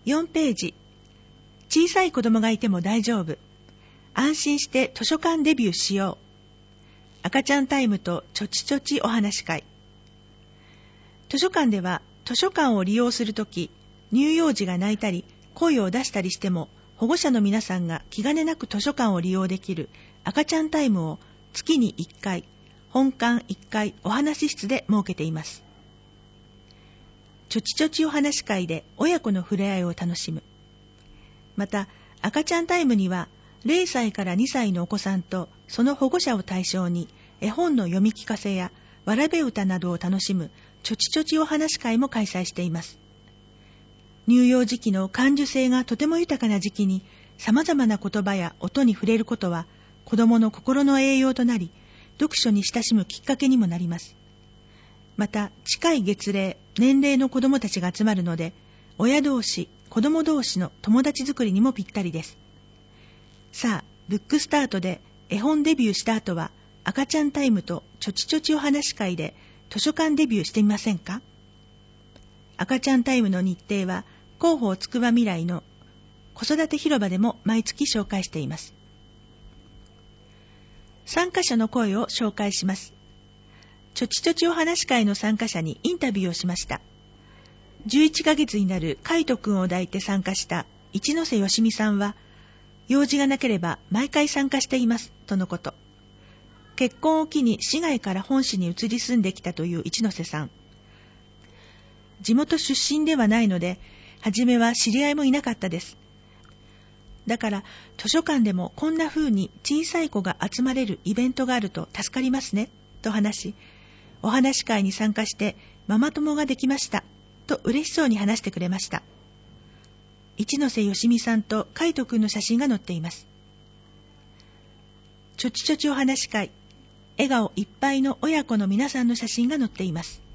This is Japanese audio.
4ページ。小さい子供がいても大丈夫。安心して図書館デビューしよう。赤ちゃんタイムとちょちちょちお話し会。図書館では図書館を利用するとき、乳幼児が泣いたり声を出したりしても、保護者の皆さんが気兼ねなく図書館を利用できる赤ちゃんタイムを月に1回、本館1回お話室で設けています。ちょちちょちお話し会で親子の触れ合いを楽しむ。また、赤ちゃんタイムには0歳から2歳のお子さんとその保護者を対象に絵本の読み聞かせやわらべ歌などを楽しむちょちちょちお話し会も開催しています。乳幼児期の感受性がとても豊かな時期に様々な言葉や音に触れることは子供の心の栄養となり、読書に親しむきっかけにもなります。また、近い月齢、年齢の子供たちが集まるので、親同士、子供同士の友達作りにもぴったりです。さあ、ブックスタートで絵本デビューした後は、赤ちゃんタイムとちょちちょちお話し会で図書館デビューしてみませんか？赤ちゃんタイムの日程は、広報つくば未来の子育て広場でも毎月紹介しています。参加者の声を紹介します。ちょちちょちお話し会の参加者にインタビューをしました。11ヶ月になるカイト君を抱いて参加した一ノ瀬よしみさんは、用事がなければ毎回参加していますとのこと。結婚を機に市外から本市に移り住んできたという一ノ瀬さん。地元出身ではないので、初めは知り合いもいなかったです。だから図書館でもこんな風に小さい子が集まれるイベントがあると助かりますねと話し、お話し会に参加してママ友ができましたと嬉しそうに話してくれました。一ノ瀬よしみさんとカイト君の写真が載っています。ちょちちょちお話し会、笑顔いっぱいの親子の皆さんの写真が載っています。